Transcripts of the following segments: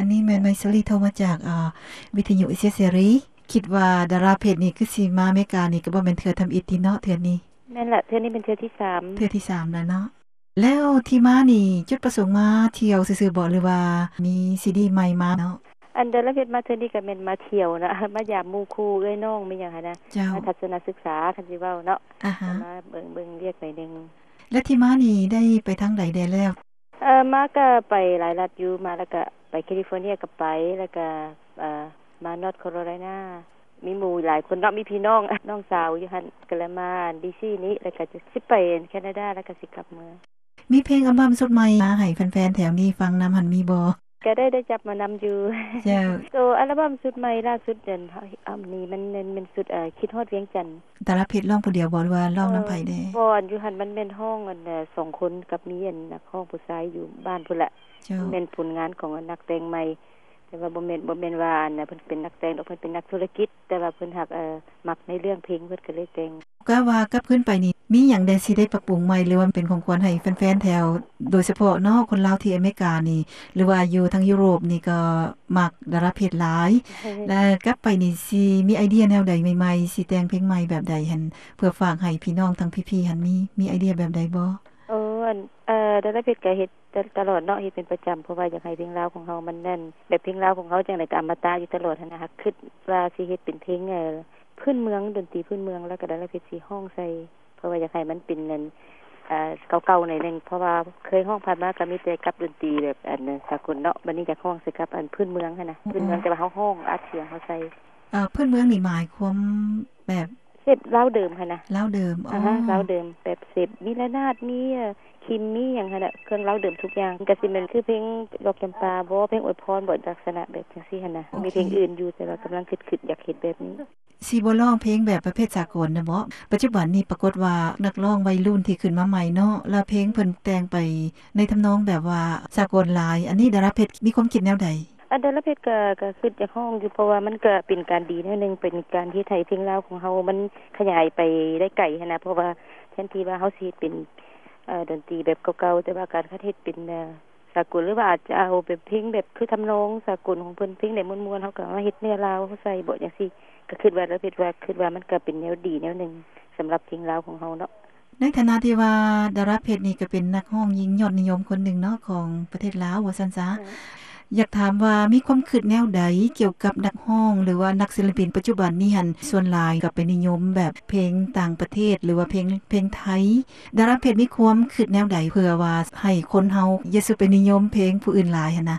อันนี้แม่นไมซรีโทรมาจากวิทยุเอเสรีคิดว่าดาราเพจนี่คือสิมาอเมริกานี่ก็บ่แม่นเทื่อทำอิฐติเนาะเทื่อนี้แม่นล่ะเทื่อนี้เป็นเทื่อที่3 เทื่อที่3แล้วเนาะแล้วที่มานี่จุดประสงค์มาเที่ยวซื่อๆบ่หรือว่ามีซีดีใหม่มาเนาะอันดาราเพจมาเทื่อนี้ก็แม่นมาเที่ยวนะมายามหมู่คู่เอ้ยน้องมีหยังหั่นนะมาทัศนศึกษาคันสิเว้าเนาะมาเบิ่งเรียกหน่อยนึงแล้วที่มานี่ได้ไปทางใดได้แล้วมาก็ไปหลายรัฐอยู่มาแล้วก็ไปแคลิฟอร์เนียก็ไปแล้วก็มานอร์ทแคโรไลนามีหมู่หลายคนเนาะมีพี่น้องน้องสาวอยู่หั่นก็เลยมาดีซีนี้แล้วก็จะสิไปแคนาดาแล้วก็สิกลับเมืองมีเพลงอัลบั้มสุดใหม่มาให้แฟนๆแถวนี้ฟังนําหั่นมีบ่ก็ได้จับมานําอยู่เจ้าอัลบั้มสุดใหม่ล่าสุดเดือนนี้มันสุดคิดฮอดเวียงจันทน์ดาราเพชรร้องผู้เดียวบ่หรือว่าร้องนําไผแน่บ่อยู่หั่นมันแม่นห้องอัน2คนกับมีอันนักร้องผู้ชายอยู่บ้านพุ่นละแม่นผลงานของนักแต่งใหม่แต่ว่าบ่แม่นว่าเพิ่นเป็นนักแต่งดอกเพิ่นเป็นนักธุรกิจแต่ว่าเพิ่นฮักมักในเรื่องเพลงเพิ่นก็เลยแต่งก็ว่ากลับขึ้นไปนี่มีหยังได้สิได้ปรับปรุงใหม่หรือว่าเป็นของควรให้แฟนๆแถวโดยเฉพาะเนาะคนลาวที่อเมริกานี่หรือว่าอยู่ทางยุโรปนี่ก็มักดาราเพศหลายแล้วกลับไปนี่สิมีไอเดียแนวใดใหม่ๆสิแต่งเพลงใหม่แบบใดหั่นเพื่อฝากให้พี่น้องทั้งพี่ๆหั่นมีไอเดียแบบใดบ่ดาราเพชรก็เฮ็ดตลอดเนาะเฮ็ดเป็นประจําเพราะว่าอยากให้เพลงลาวของเฮามันแน่นแบบเพลงลาวของเฮาจังได๋ก็อมตะอยู่ตลอดหั่นน่ะคิดว่าสิเฮ็ดเป็นเพลงพื้นเมืองดนตรีพื้นเมืองแล้วก็ดาราเพชรสิร้องใส่เพราะว่าอยากให้มันเป็นนั่นเก่าๆหน่อยนึงเพราะว่าเคยร้องผ่านมาก็มีแต่กับดนตรีแบบอันสากลเนาะบัดนี้อยากร้องใส่กับอันพื้นเมืองหั่นน่ะพื้นเมืองแต่ว่าเฮาร้องอัดเสียงเฮาใส่พื้นเมืองนี่หมายความแบบเฮ็ดลาวเดิมหั่นน่ะลาวเดิมลาวเดิมแบบเสพมีระนาดมีคิมมีหยังหั่นน่ะเครื่องลาวเดิมทุกอย่างก็สิแม่นคือเพลงดอกจำปาบ่เพลงอวยพรบ่ลักษณะแบบจังซี่หั่นน่ะมีเพลงอื่นอยู่แต่ว่ากำลังคิดอยากเฮ็ดแบบนี้สิบ่ร้องเพลงแบบประเภทสากลนะบ่ปัจจุบันนี้ปรากฏว่านักร้องวัยรุ่นที่ขึ้นมาใหม่เนาะแล้วเพลงเพิ่นแต่งไปในทำนองแบบว่าสากลหลายอันนี้ดาราเพชรมีความคิดแนวใดดาราเพชรก็คิดอยากร้องอยู่เพราะว่ามันก็เป็นการดีแนวนึงเป็นการที่ไทยเพลงลาวของเฮามันขยายไปได้ไกลหั่นน่ะเพราะว่าแทนที่ว่าเฮาสิเป็นดนตรีแบบเก่าๆแต่ว่าการเฮ็ดเป็นสากลหรือว่าอาจจะเอาแบบเพลงแบบคือทำนองสากลของเพิ่นเพลงได้ม่วนๆเฮาก็มาเฮ็ดเนื้อลาวใส่บ่จังซี่ก็คิดว่าแล้วคิดว่ามันก็เป็นแนวดีแนวนึงสําหรับเพลงลาวของเฮาเนาะในฐานะที่ว่าดาราเพชรนี่ก็เป็นนักร้องหญิงยอดนิยมคนหนึ่งเนาะของประเทศลาวว่าซั่นซะอยากถามว่ามีความคิดแนวใดเกี่ยวกับนักร้องหรือว่านักศิลปินปัจจุบันนี้หั่นส่วนหลายก็เป็นนิยมแบบเพลงต่างประเทศหรือว่าเพลงไทยดาราเพชรมีความคิดแนวใดเพื่อว่าให้คนเฮาอย่าสิไปนิยมเพลงผู้อื่นหลายหั่นนะ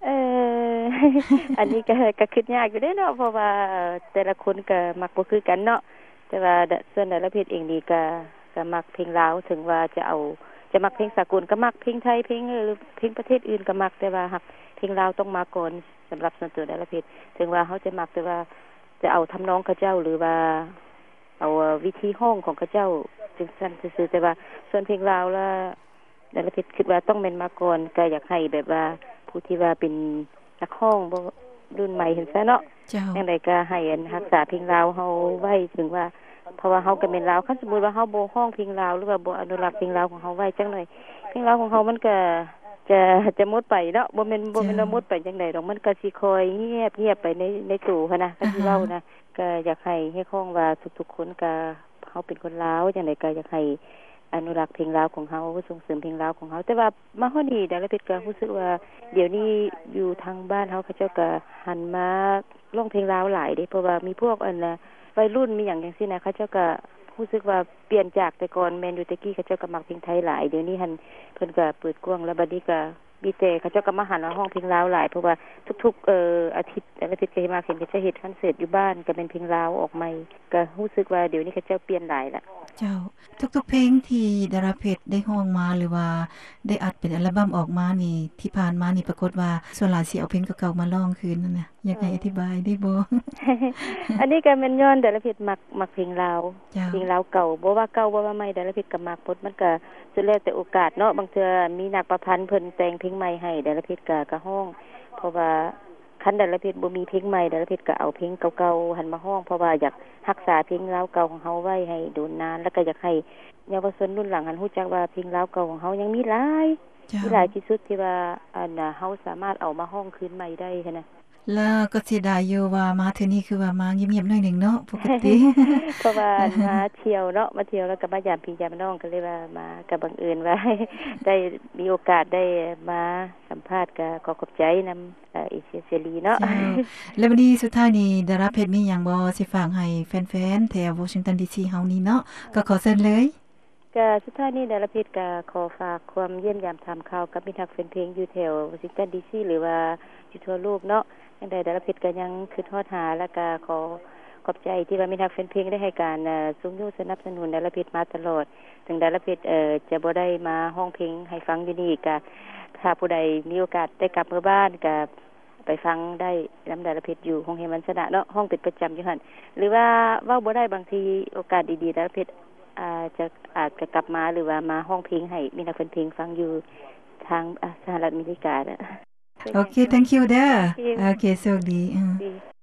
อันนี้ก็คิดยากอยู่เด้เนาะเพราะว่าแต่ละคนก็มักบ่คือกันเนาะแต่ว่าส่วนดาราเพชรเองนี่ก็มักเพลงลาวถึงว่าจะมักเพลงสากลก็มักเพลงไทยเพลงเพลงประเทศอื่นก็มักแต่ว่าฮักเพลงลาวต้องมาก่อนสําหรับส่วนตัวดาราเพชรถึงว่าเฮาจะมักแต่ว่าจะเอาทำนองเขาเจ้าหรือว่าเอาวิธีร้องของเขาเจ้าจังซั่นซื่อๆแต่ว่าส่วนเพลงลาวแล้วดาราเพชรคิดว่าต้องแม่นมาก่อนก็อยากให้แบบว่าผู้ที่ว่าเป็นนักร้องบ่รุ่นใหม่เห็นซะเนาะจังได๋ก็ให้รักษาเพลงลาวเฮาไว้ถึงว่าเพราะว่าเฮาก็แม่นลาวคันสมมุติว่าเฮาบ่ร้องเพลงลาวหรือว่าบ่อนุรักษ์เพลงลาวของเฮาไว้จังหน่อยเพลงลาวของเฮามันก็จะหมดไปเนาะบ่แม่นว่าหมดไปจังได๋ดอกมันก็สิคอยเงียบไปในตู้หั่นนะก็สิเว้านะก็อยากให้คงว่าทุกๆคนก็เฮาเป็นคนลาวจังได๋ก็อยากให้อนุรักษ์เพลงลาวของเฮาส่งเสริมเพลงลาวของเฮาแต่ว่ามาฮอดนี้ดาราเพชรก็รู้สึกว่าเดี๋ยวนี้อยู่ทางบ้านเฮาเขาเจ้าก็หันมาร้องเพลงลาวหลายเด้เพราะว่ามีพวกวัยรุ่นมีหยังจังซี่นะเขาเจ้าก็รู้สึกว่าเปลี่ยนจากแต่ก่อนแม่นอยู่แต่กี้เขาเจ้าก็มักเพลงไทยหลายเดี๋ยวนี้หั่นเพิ่นก็เปิดกว้างแล้วบัดนี้ก็มีแต่เขาเจ้าก็มาหันมาร้องเพลงลาวหลายเพราะว่าทุกๆอาทิตย์แต่ละอาทิตย์ก็มาเห็นเขาจะเฮ็ดคอนเสิร์ตอยู่บ้านก็เป็นเพลงลาวออกใหม่ก็รู้สึกว่าเดี๋ยวนี้เขาเจ้าเปลี่ยนหลายละเจ้าทุกๆเพลงที่ดาราเพชรได้ร้องมาหรือว่าได้อัดเป็นอัลบั้มออกมานี่ที่ผ่านมานี่ปรากฏว่าส่วนหลายสิเอาเพลงเก่าๆมาร้องคืนนั่นน่ะอยากให้อธิบายได้บ่อันนี้ก็แม่นย้อนดาราเพชรมักเพลงลาวเพลงลาวเก่าบ่ว่าเก่าบ่ว่าใหม่ดาราเพชรก็มักหมดมันก็สุดแล้วแต่โอกาสเนาะบางเทื่อมีนักประพันธ์เพิ่นแต่งเพลงใหม่ให้ดาราเพชรก็ร้องเพราะว่าคันดาราเพชรบ่มีเพลงใหม่ดาราเพชรก็เอาเพลงเก่าๆหันมาร้องเพราะว่าอยากรักษาเพลงลาวเก่าของเฮาไว้ให้โดนนานแล้วก็อยากให้เยาวชนรุ่นหลังหันรู้จักว่าเพลงลาวเก่าของเฮายังมีหลายที่หลายที่สุดที่ว่าเฮาสามารถเอามาห้องคืนใหม่ได้หั้นน่ะแล้วก็เสียดายอยู่ว่ามาเทื่อนี้คือว่ามาเงียบๆหน่อยหนึ่งเนาะปกติเพราะว่ามาเที่ยวเนาะมาเที่ยวแล้วก็มายามพี่ยามน้องก็เลยว่ามาก็บังเอิญว่าได้มีโอกาสได้มาสัมภาษณ์ก็ขอขอบใจนำอีเซียรีเนาะแล้ววันนี้สุดท้ายนี้ดาราเพชรมีหยังบ่สิฝากให้แฟนๆแถววอชิงตันดีซีเฮานี่เนาะก็ขอเชิญเลยก็สุดท้ายนี้ดาราเพชรก็ขอฝากความเยี่ยมยามถามข่าวกับมิตรแฟนเพลงอยู่แถววอชิงตันดีซีหรือว่าอยู่ทั่วโลกเนาะจังได๋ดาราเพชรก็ยังคิดฮอดหาแล้วก็ขอบใจที่ว่ามีนักแฟนเพลงได้ให้การส่งสนับสนุนดาราเพชรมาตลอดถึงดาราเพชรจะบ่ได้มาร้องเพลงให้ฟังอยู่นี่ก็ถ้าผู้ใดมีโอกาสได้กลับมาบ้านก็ไปฟังได้นำดาราเพชรอยู่ห้องเฮมันสนะเนาะห้องเป็นประจำอยู่หั่นหรือว่าเว้าบ่ได้บางทีโอกาสดีๆดาราเพชรอาจจะกลับมาหรือว่ามาร้องเพลงให้มีนักแฟนเพลงฟังอยู่ทางสหรัฐอเมริกาโอเค thank you เด้อโอเคสวัสดี